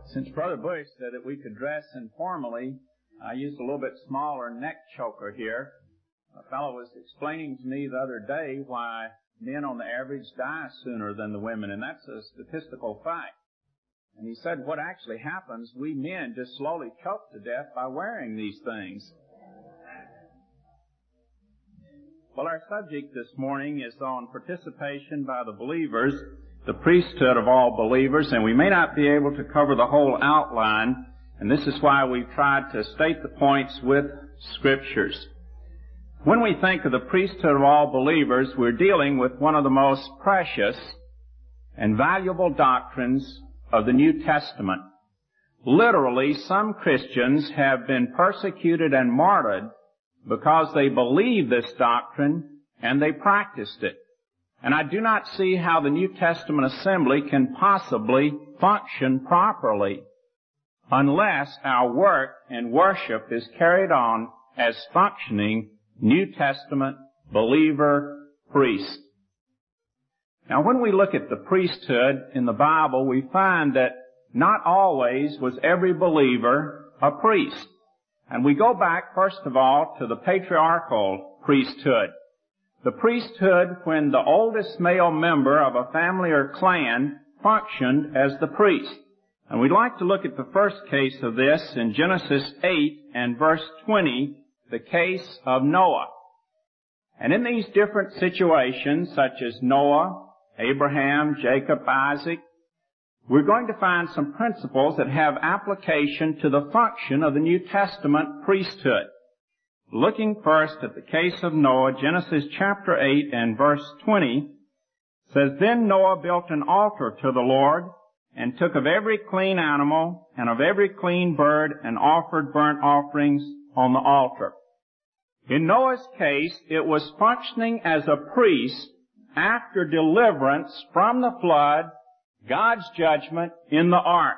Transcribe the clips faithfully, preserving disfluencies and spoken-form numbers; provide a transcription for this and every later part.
Since Brother Bush said that we could dress informally, I used a little bit smaller neck choker here. A fellow was explaining to me the other day why men on the average die sooner than the women, and that's a statistical fact. And he said what actually happens, we men just slowly choke to death by wearing these things. Well, our subject this morning is on participation by the believers, the priesthood of all believers, and we may not be able to cover the whole outline, and this is why we've tried to state the points with scriptures. When we think of the priesthood of all believers, we're dealing with one of the most precious and valuable doctrines of the New Testament. Literally, some Christians have been persecuted and martyred because they believed this doctrine and they practiced it. And I do not see how the New Testament assembly can possibly function properly unless our work and worship is carried on as functioning New Testament believer priests. Now, when we look at the priesthood in the Bible, we find that not always was every believer a priest. And we go back, first of all, to the patriarchal priesthood. The priesthood when the oldest male member of a family or clan functioned as the priest. And we'd like to look at the first case of this in Genesis eight and verse twenty, the case of Noah. And in these different situations, such as Noah, Abraham, Jacob, Isaac, we're going to find some principles that have application to the function of the New Testament priesthood. Looking first at the case of Noah, Genesis chapter eight and verse twenty says, Then Noah built an altar to the Lord, and took of every clean animal and of every clean bird, and offered burnt offerings on the altar. In Noah's case, it was functioning as a priest after deliverance from the flood, God's judgment in the ark.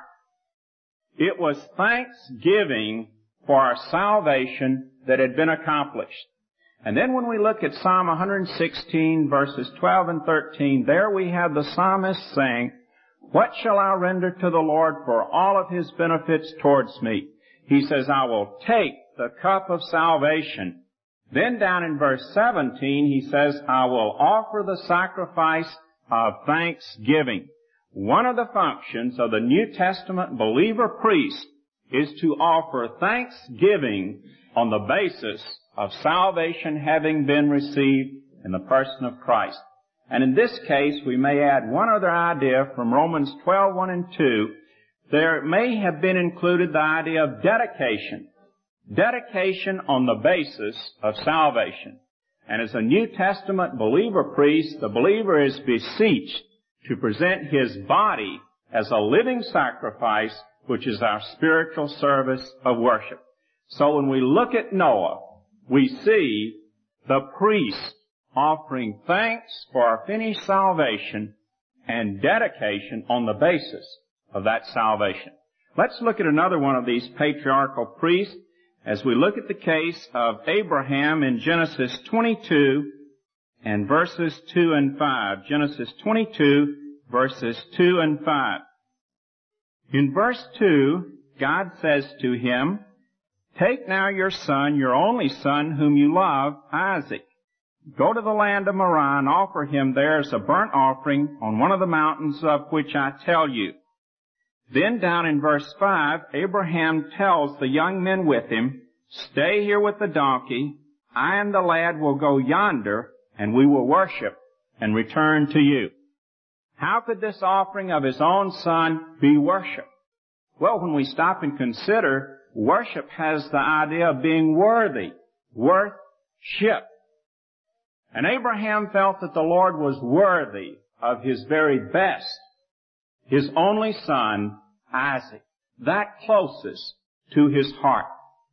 It was thanksgiving for our salvation that had been accomplished. And then when we look at Psalm one sixteen, verses twelve and thirteen, there we have the psalmist saying, What shall I render to the Lord for all of His benefits towards me? He says, I will take the cup of salvation. Then down in verse seventeen, he says, I will offer the sacrifice of thanksgiving. One of the functions of the New Testament believer priest is to offer thanksgiving on the basis of salvation having been received in the person of Christ. And in this case, we may add one other idea from Romans twelve, one and two. There may have been included the idea of dedication. Dedication on the basis of salvation. And as a New Testament believer priest, the believer is beseeched to present his body as a living sacrifice, which is our spiritual service of worship. So when we look at Noah, we see the priest offering thanks for our finished salvation and dedication on the basis of that salvation. Let's look at another one of these patriarchal priests as we look at the case of Abraham in Genesis twenty-two and verses two and five. Genesis twenty-two, verses two and five. In verse two, God says to him, Take now your son, your only son, whom you love, Isaac. Go to the land of Moriah and offer him there as a burnt offering on one of the mountains of which I tell you. Then down in verse five, Abraham tells the young men with him, Stay here with the donkey. I and the lad will go yonder, and we will worship and return to you. How could this offering of his own son be worship? Well, when we stop and consider, worship has the idea of being worthy, worth-ship. And Abraham felt that the Lord was worthy of his very best, his only son, Isaac, that closest to his heart.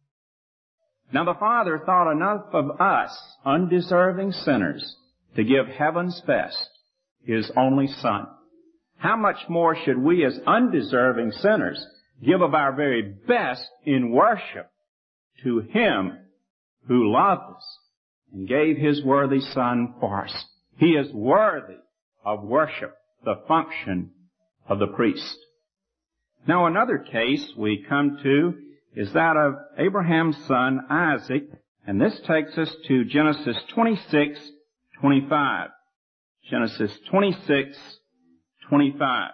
Now the Father thought enough of us, undeserving sinners, to give heaven's best, His only Son. How much more should we as undeserving sinners give of our very best in worship to Him who loved us and gave His worthy Son for us? He is worthy of worship, the function of the priest. Now another case we come to is that of Abraham's son Isaac, and this takes us to Genesis twenty-six twenty-five. Genesis twenty-six twenty-five.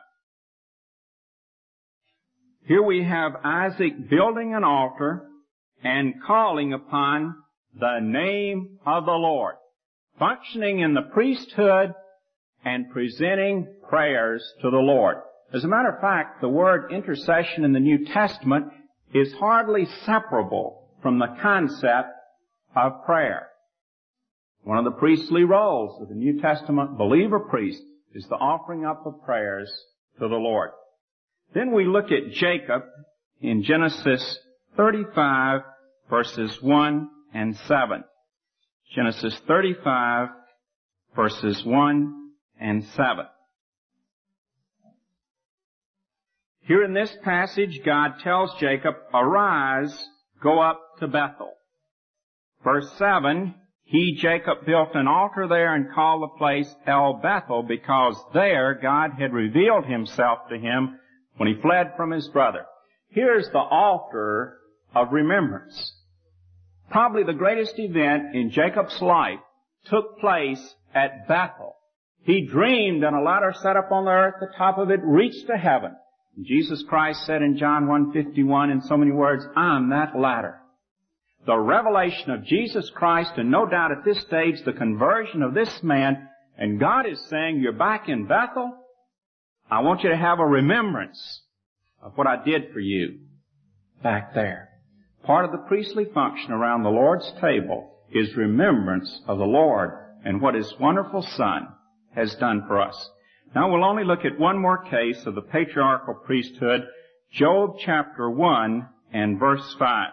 Here we have Isaac building an altar and calling upon the name of the Lord, functioning in the priesthood and presenting prayers to the Lord. As a matter of fact, the word intercession in the New Testament is hardly separable from the concept of prayer. One of the priestly roles of the New Testament believer priest is the offering up of prayers to the Lord. Then we look at Jacob in Genesis thirty-five, verses one and seven. Genesis thirty-five, verses one and seven. Here in this passage, God tells Jacob, "Arise, go up to Bethel." Verse seven, he, Jacob, built an altar there and called the place El Bethel, because there God had revealed himself to him when he fled from his brother. Here's the altar of remembrance. Probably the greatest event in Jacob's life took place at Bethel. He dreamed and a ladder set up on the earth, the top of it reached to heaven. Jesus Christ said in John one fifty-one in so many words, "I'm that ladder." The revelation of Jesus Christ, and no doubt at this stage the conversion of this man, and God is saying, "You're back in Bethel? I want you to have a remembrance of what I did for you back there." Part of the priestly function around the Lord's table is remembrance of the Lord and what His wonderful Son has done for us. Now we'll only look at one more case of the patriarchal priesthood, Job chapter one and verse five.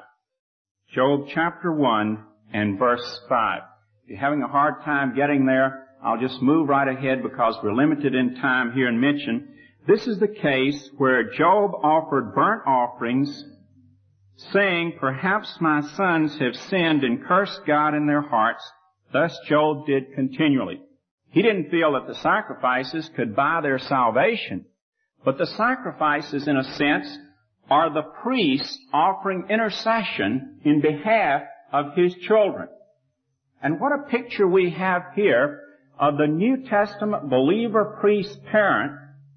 Job chapter one and verse five. If you're having a hard time getting there, I'll just move right ahead because we're limited in time here and mention. This is the case where Job offered burnt offerings, saying, "Perhaps my sons have sinned and cursed God in their hearts." Thus Job did continually. He didn't feel that the sacrifices could buy their salvation, but the sacrifices, in a sense, are the priest offering intercession in behalf of his children. And what a picture we have here of the New Testament believer priest parent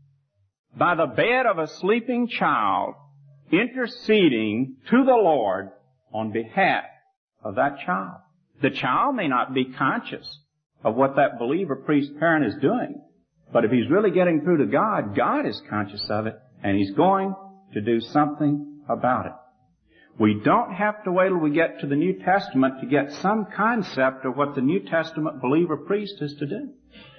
by the bed of a sleeping child interceding to the Lord on behalf of that child. The child may not be conscious of what that believer priest parent is doing, but if he's really getting through to God, God is conscious of it, and He's going to do something about it. We don't have to wait till we get to the New Testament to get some concept of what the New Testament believer priest is to do.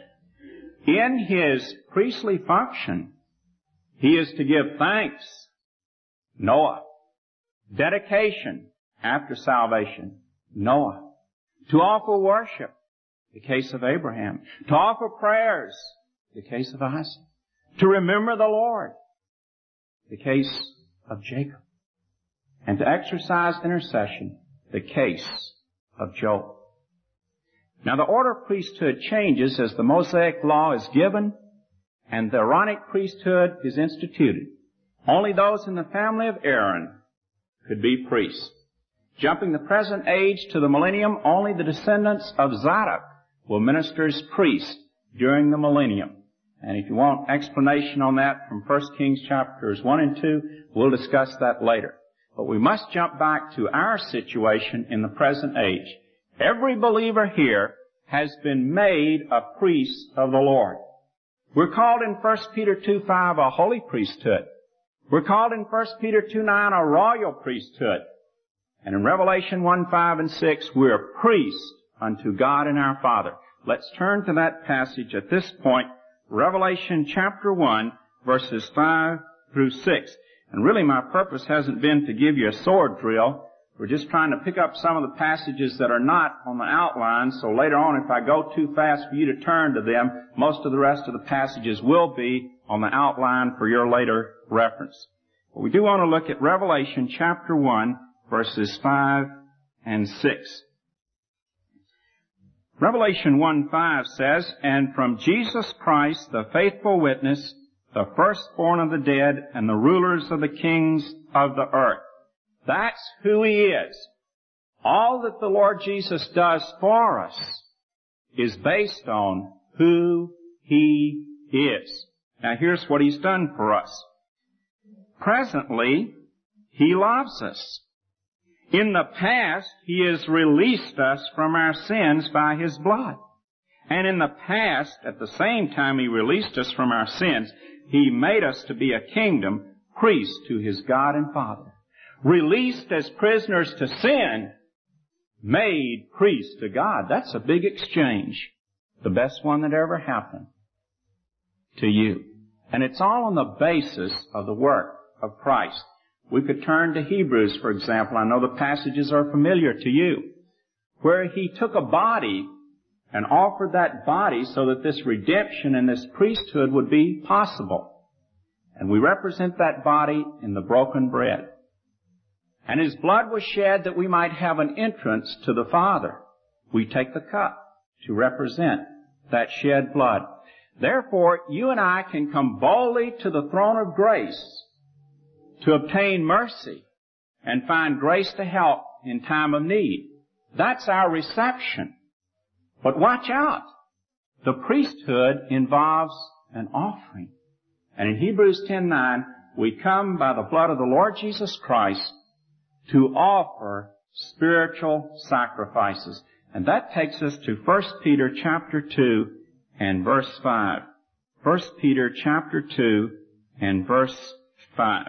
In his priestly function, he is to give thanks, Noah. Dedication after salvation, Noah. To offer worship, the case of Abraham. To offer prayers, the case of Isaac. To remember the Lord, the case of Jacob. And to exercise intercession, the case of Job. Now the order of priesthood changes as the Mosaic law is given and the Aaronic priesthood is instituted. Only those in the family of Aaron could be priests. Jumping the present age to the millennium, only the descendants of Zadok will minister as priests during the millennium. And if you want explanation on that from First Kings chapters one and two, we'll discuss that later. But we must jump back to our situation in the present age. Every believer here has been made a priest of the Lord. We're called in First Peter two five a holy priesthood. We're called in First Peter two nine a royal priesthood. And in Revelation one five and six, we're priests unto God and our Father. Let's turn to that passage at this point, Revelation chapter one, verses five through six. And really my purpose hasn't been to give you a sword drill. We're just trying to pick up some of the passages that are not on the outline, so later on if I go too fast for you to turn to them, most of the rest of the passages will be on the outline for your later reference. But we do want to look at Revelation chapter one, verses five and six. Revelation one five says, "And from Jesus Christ, the faithful witness, the firstborn of the dead, and the rulers of the kings of the earth. That's who He is. All that the Lord Jesus does for us is based on who He is. Now here's what He's done for us. Presently, He loves us. In the past, He has released us from our sins by His blood. And in the past, at the same time He released us from our sins, He made us to be a kingdom, priest to His God and Father. Released as prisoners to sin, made priests to God. That's a big exchange. The best one that ever happened to you. And it's all on the basis of the work of Christ. We could turn to Hebrews, for example. I know the passages are familiar to you, where He took a body and offered that body so that this redemption and this priesthood would be possible. And we represent that body in the broken bread. And His blood was shed that we might have an entrance to the Father. We take the cup to represent that shed blood. Therefore, you and I can come boldly to the throne of grace to obtain mercy and find grace to help in time of need. That's our reception. But watch out. The priesthood involves an offering. And in Hebrews ten nine, we come by the blood of the Lord Jesus Christ to offer spiritual sacrifices. And that takes us to First Peter chapter two and verse five. First Peter chapter two and verse five.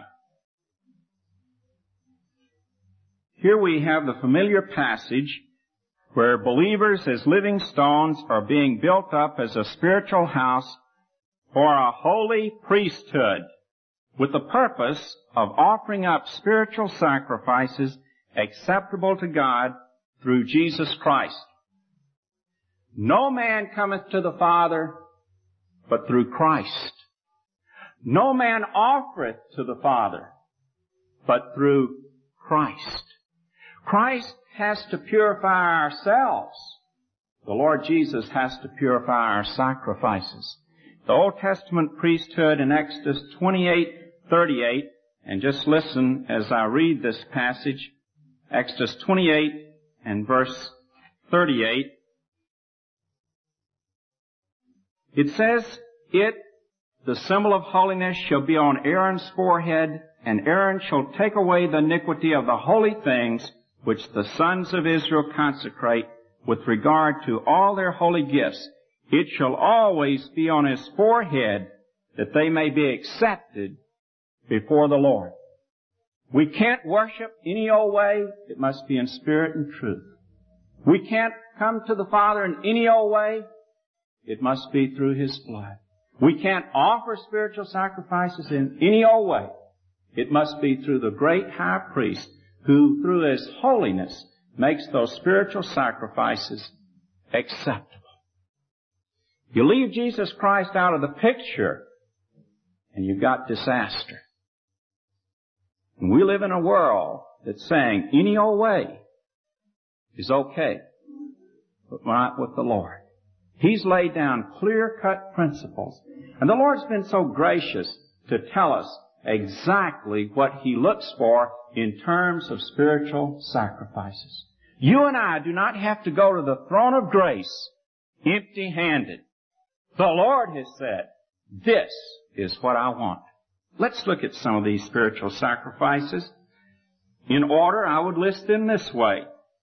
Here we have the familiar passage where believers as living stones are being built up as a spiritual house for a holy priesthood, with the purpose of offering up spiritual sacrifices acceptable to God through Jesus Christ. No man cometh to the Father but through Christ. No man offereth to the Father but through Christ. Christ has to purify ourselves. The Lord Jesus has to purify our sacrifices. The Old Testament priesthood in Exodus twenty-eight thirty-eight, and just listen as I read this passage, Exodus twenty-eight and verse thirty-eight. It says, "It, the symbol of holiness, shall be on Aaron's forehead, and Aaron shall take away the iniquity of the holy things which the sons of Israel consecrate with regard to all their holy gifts. It shall always be on his forehead, that they may be accepted before the Lord." We can't worship any old way. It must be in spirit and truth. We can't come to the Father in any old way. It must be through His blood. We can't offer spiritual sacrifices in any old way. It must be through the great high priest who, through His holiness, makes those spiritual sacrifices acceptable. You leave Jesus Christ out of the picture, and you've got disaster. And we live in a world that's saying any old way is okay, but not with the Lord. He's laid down clear-cut principles. And the Lord's been so gracious to tell us exactly what He looks for in terms of spiritual sacrifices. You and I do not have to go to the throne of grace empty-handed. The Lord has said, this is what I want. Let's look at some of these spiritual sacrifices. In order, I would list them this way.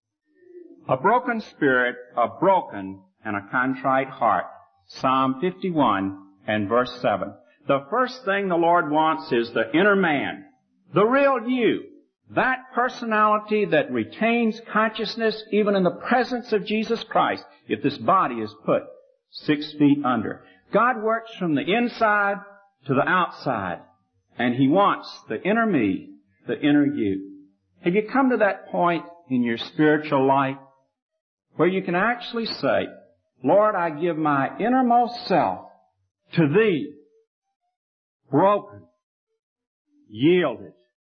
A broken spirit, a broken and a contrite heart. Psalm fifty-one and verse seven. The first thing the Lord wants is the inner man, the real you, that personality that retains consciousness even in the presence of Jesus Christ if this body is put six feet under. God works from the inside to the outside, and He wants the inner me, the inner you. Have you come to that point in your spiritual life where you can actually say, Lord, I give my innermost self to Thee, broken, yielded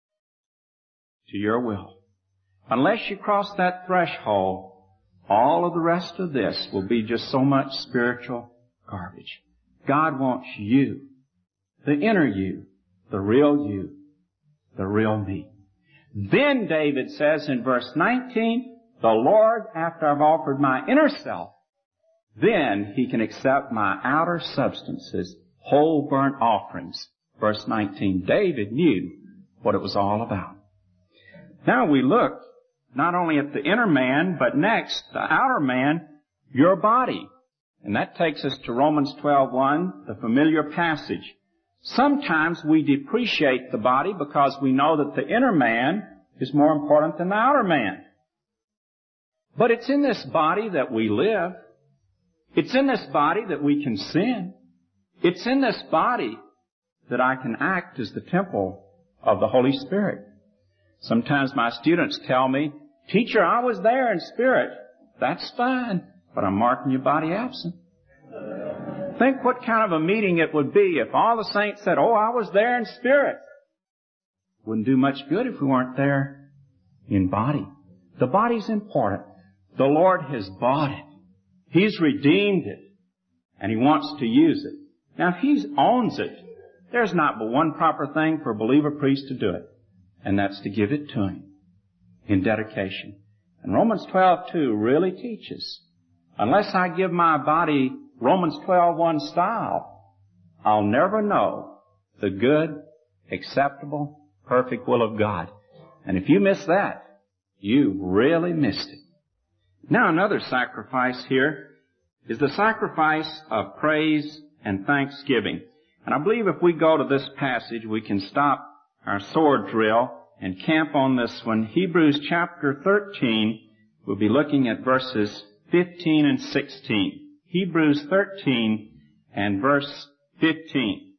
to Your will. Unless you cross that threshold, all of the rest of this will be just so much spiritual garbage. God wants you, the inner you, the real you, the real me. Then David says in verse nineteen, the Lord, after I've offered my inner self, then He can accept my outer substances, whole burnt offerings. Verse nineteen, David knew what it was all about. Now we look not only at the inner man, but next, the outer man, your body. And that takes us to Romans twelve one, the familiar passage. Sometimes we depreciate the body because we know that the inner man is more important than the outer man. But it's in this body that we live. It's in this body that we can sin. It's in this body that I can act as the temple of the Holy Spirit. Sometimes my students tell me, teacher, I was there in spirit. That's fine, but I'm marking your body absent. Think what kind of a meeting it would be if all the saints said, oh, I was there in spirit. Wouldn't do much good if we weren't there in body. The body's important. The Lord has bought it. He's redeemed it. And He wants to use it. Now, if He owns it, there's not but one proper thing for a believer priest to do it. And that's to give it to Him in dedication. And Romans twelve two really teaches, unless I give my body Romans twelve one style, I'll never know the good, acceptable, perfect will of God. And if you miss that, you really missed it. Now another sacrifice here is the sacrifice of praise and thanksgiving. And I believe if we go to this passage, we can stop our sword drill and camp on this one. Hebrews chapter thirteen, we'll be looking at verses fifteen and sixteen. Hebrews thirteen and verse fifteen.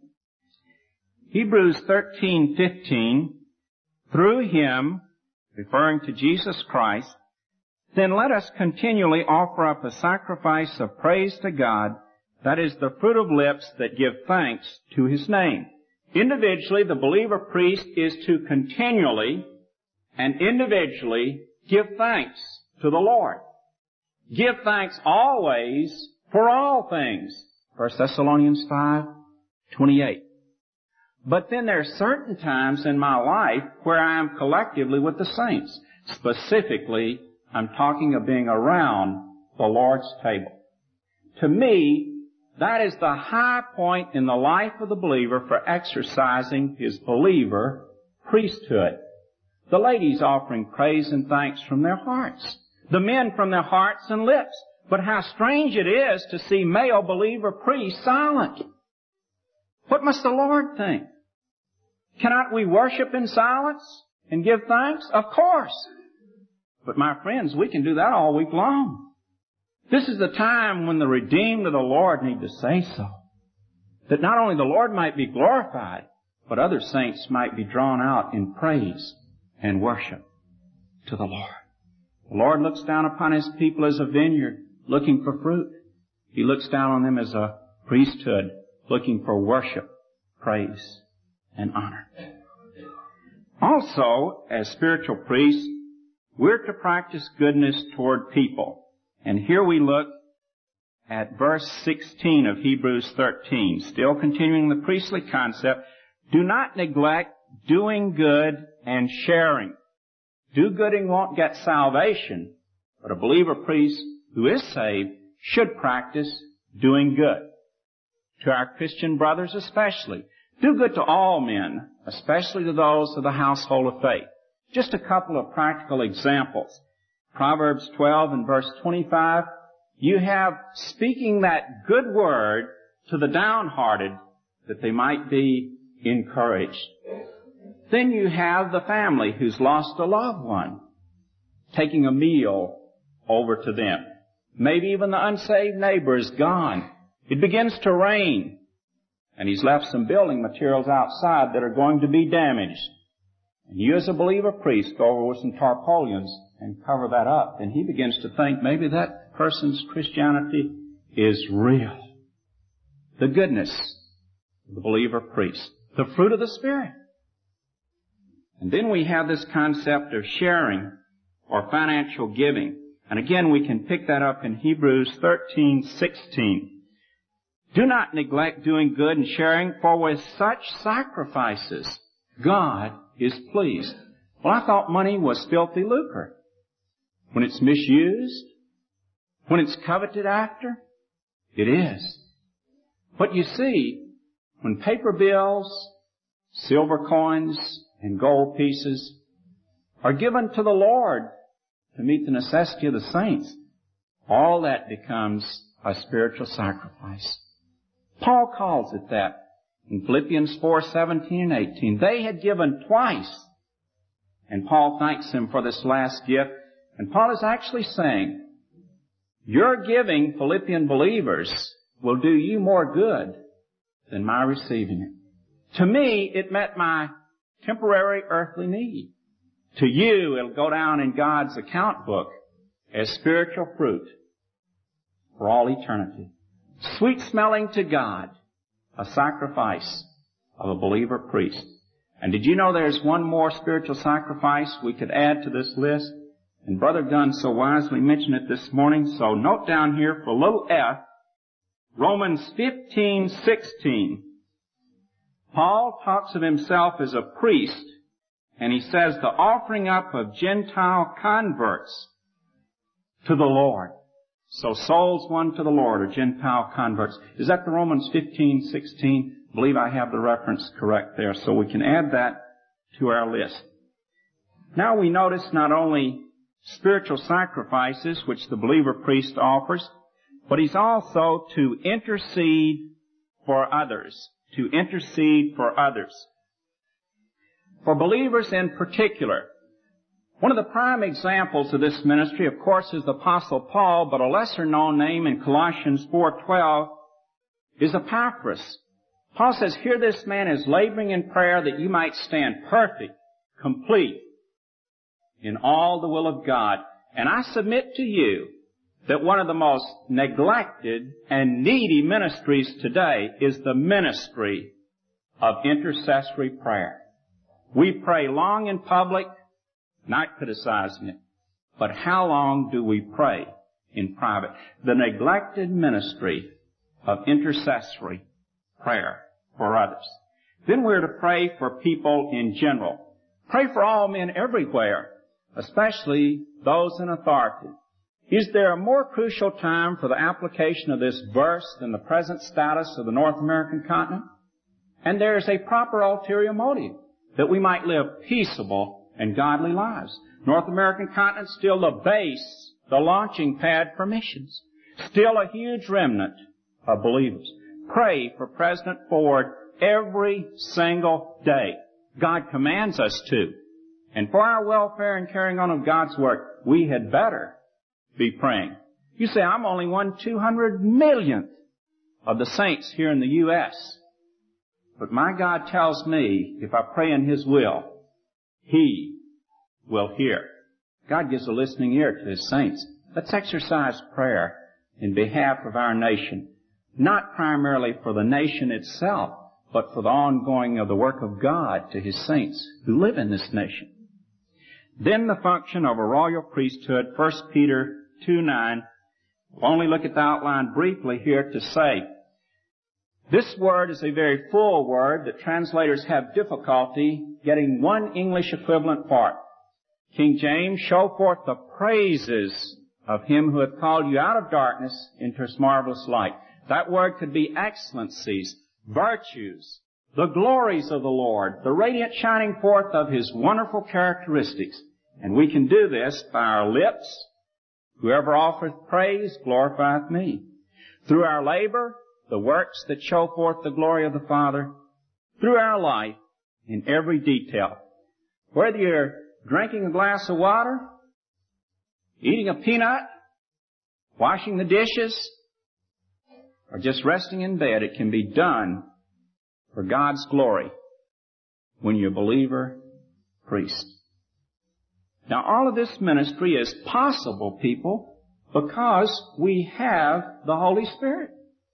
Hebrews thirteen fifteen, through Him, referring to Jesus Christ, then let us continually offer up a sacrifice of praise to God, that is the fruit of lips that give thanks to His name. Individually, the believer priest is to continually and individually give thanks to the Lord. Give thanks always for all things. First Thessalonians five twenty-eight. But then there are certain times in my life where I am collectively with the saints. Specifically, I'm talking of being around the Lord's table. To me, that is the high point in the life of the believer for exercising his believer priesthood. The ladies offering praise and thanks from their hearts. The men from their hearts and lips. But how strange it is to see male believer priests silent. What must the Lord think? Cannot we worship in silence and give thanks? Of course. But my friends, we can do that all week long. This is the time when the redeemed of the Lord need to say so. That not only the Lord might be glorified, but other saints might be drawn out in praise and worship to the Lord. The Lord looks down upon His people as a vineyard looking for fruit. He looks down on them as a priesthood looking for worship, praise, and honor. Also, as spiritual priests, we're to practice goodness toward people. And here we look at verse sixteen of Hebrews thirteen, still continuing the priestly concept. Do not neglect doing good and sharing. Do-gooding won't get salvation, but a believer priest who is saved should practice doing good. To our Christian brothers especially. Do good to all men, especially to those of the household of faith. Just a couple of practical examples. Proverbs twelve and verse twenty-five, you have speaking that good word to the downhearted that they might be encouraged. Then you have the family who's lost a loved one, taking a meal over to them. Maybe even the unsaved neighbor is gone. It begins to rain, and he's left some building materials outside that are going to be damaged. And you as a believer priest go over with some tarpaulins and cover that up. And he begins to think maybe that person's Christianity is real. The goodness of the believer priest. The fruit of the Spirit. And then we have this concept of sharing or financial giving. And again, we can pick that up in Hebrews thirteen sixteen. Do not neglect doing good and sharing, for with such sacrifices God is pleased. Well, I thought money was filthy lucre. When it's misused, when it's coveted after, it is. But you see, when paper bills, silver coins, and gold pieces are given to the Lord to meet the necessity of the saints, all that becomes a spiritual sacrifice. Paul calls it that in Philippians four seventeen and eighteen. They had given twice, and Paul thanks them for this last gift. And Paul is actually saying, your giving, Philippian believers, will do you more good than my receiving it. To me, it met my temporary earthly need. To you, it'll go down in God's account book as spiritual fruit for all eternity. Sweet smelling to God, a sacrifice of a believer priest. And did you know there's one more spiritual sacrifice we could add to this list? And Brother Gunn so wisely mentioned it this morning, so note down here for little f, Romans fifteen sixteen. Paul talks of himself as a priest, and he says the offering up of Gentile converts to the Lord. So souls won to the Lord are Gentile converts. Is that the Romans fifteen sixteen? I believe I have the reference correct there, so we can add that to our list. Now we notice not only spiritual sacrifices which the believer priest offers, but he's also to intercede for others. To intercede for others. For believers in particular, one of the prime examples of this ministry, of course, is the Apostle Paul, but a lesser known name in Colossians four twelve is Epaphras. Paul says, here this man is laboring in prayer that you might stand perfect, complete, in all the will of God. And I submit to you that one of the most neglected and needy ministries today is the ministry of intercessory prayer. We pray long in public, not criticizing it, but how long do we pray in private? The neglected ministry of intercessory prayer for others. Then we're to pray for people in general. Pray for all men everywhere, especially those in authority. Is there a more crucial time for the application of this verse than the present status of the North American continent? And there is a proper ulterior motive, that we might live peaceable and godly lives. North American continent still the base, the launching pad for missions. Still a huge remnant of believers. Pray for President Ford every single day. God commands us to. And for our welfare and carrying on of God's work, we had better be praying. You say, I'm only one two hundred millionth of the saints here in the U S But my God tells me, if I pray in His will, He will hear. God gives a listening ear to His saints. Let's exercise prayer in behalf of our nation, not primarily for the nation itself, but for the ongoing of the work of God to His saints who live in this nation. Then the function of a royal priesthood, First Peter two nine. We'll only look at the outline briefly here to say, this word is a very full word that translators have difficulty getting one English equivalent for it. King James, show forth the praises of Him who hath called you out of darkness into His marvelous light. That word could be excellencies, virtues, the glories of the Lord, the radiant shining forth of His wonderful characteristics. And we can do this by our lips. Whoever offereth praise glorifieth me. Through our labor, the works that show forth the glory of the Father. Through our life, in every detail. Whether you're drinking a glass of water, eating a peanut, washing the dishes, or just resting in bed, it can be done for God's glory when you're a believer priest. Now, all of this ministry is possible, people, because we have the Holy Spirit.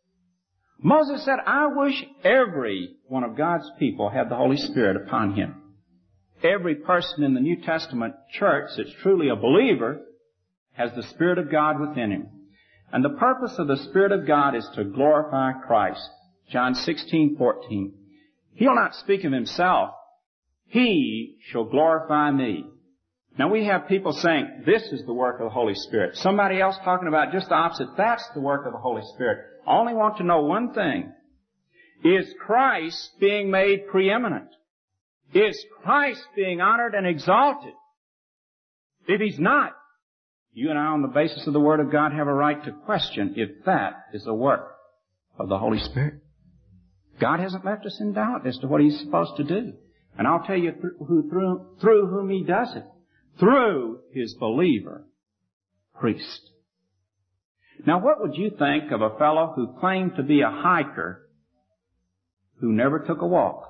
Moses said, I wish every one of God's people had the Holy Spirit upon him. Every person in the New Testament church that's truly a believer has the Spirit of God within him. And the purpose of the Spirit of God is to glorify Christ. John sixteen fourteen. He'll not speak of Himself. He shall glorify me. Now we have people saying, this is the work of the Holy Spirit. Somebody else talking about just the opposite. That's the work of the Holy Spirit. I only want to know one thing. Is Christ being made preeminent? Is Christ being honored and exalted? If He's not, you and I, on the basis of the Word of God, have a right to question if that is the work of the Holy Spirit. God hasn't left us in doubt as to what He's supposed to do. And I'll tell you through, who, through, through whom He does it. Through His believer priest. Now what would you think of a fellow who claimed to be a hiker who never took a walk?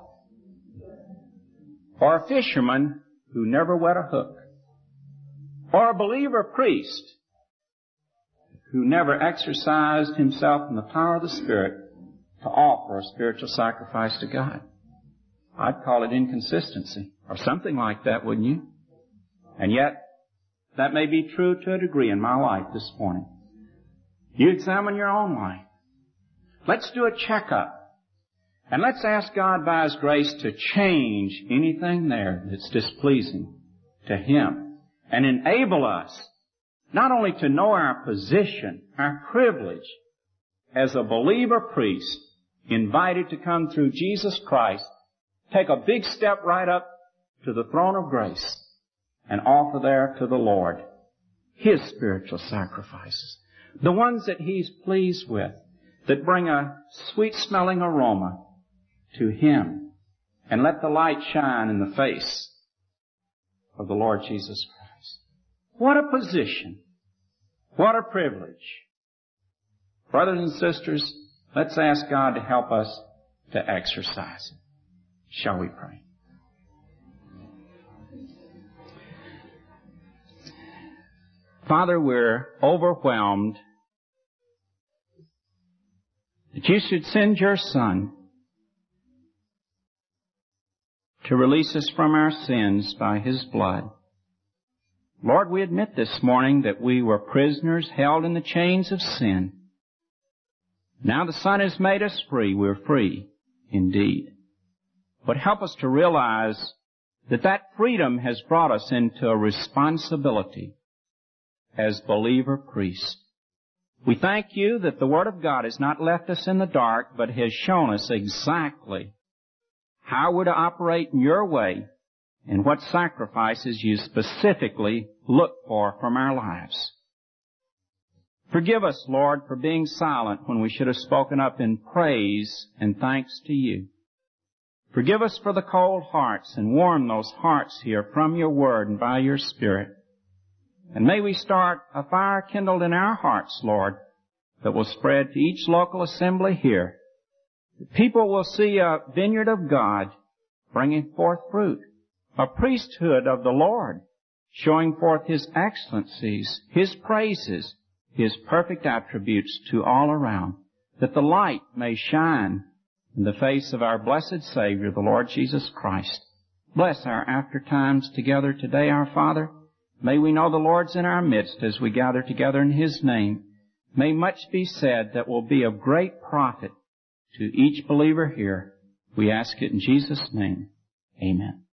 Or a fisherman who never wet a hook? Or a believer priest who never exercised himself in the power of the Spirit to offer a spiritual sacrifice to God? I'd call it inconsistency, or something like that, wouldn't you? And yet, that may be true to a degree in my life this morning. You examine your own life. Let's do a checkup. And let's ask God by His grace to change anything there that's displeasing to Him. And enable us not only to know our position, our privilege as a believer priest, invited to come through Jesus Christ, take a big step right up to the throne of grace and offer there to the Lord His spiritual sacrifices. The ones that He's pleased with, that bring a sweet-smelling aroma to Him. And let the light shine in the face of the Lord Jesus Christ. What a position. What a privilege. Brothers and sisters, let's ask God to help us to exercise it. Shall we pray? Father, we're overwhelmed that You should send Your Son to release us from our sins by His blood. Lord, we admit this morning that we were prisoners held in the chains of sin. Now the Son has made us free. We're free indeed. But help us to realize that that freedom has brought us into a responsibility as believer priests. We thank You that the Word of God has not left us in the dark, but has shown us exactly how we're to operate in Your way and what sacrifices You specifically look for from our lives. Forgive us, Lord, for being silent when we should have spoken up in praise and thanks to You. Forgive us for the cold hearts and warm those hearts here from Your Word and by Your Spirit. And may we start a fire kindled in our hearts, Lord, that will spread to each local assembly here. People will see a vineyard of God bringing forth fruit, a priesthood of the Lord showing forth His excellencies, His praises, His perfect attributes to all around, that the light may shine in the face of our blessed Savior, the Lord Jesus Christ. Bless our after times together today, our Father. May we know the Lord's in our midst as we gather together in His name. May much be said that will be of great profit to each believer here. We ask it in Jesus' name. Amen.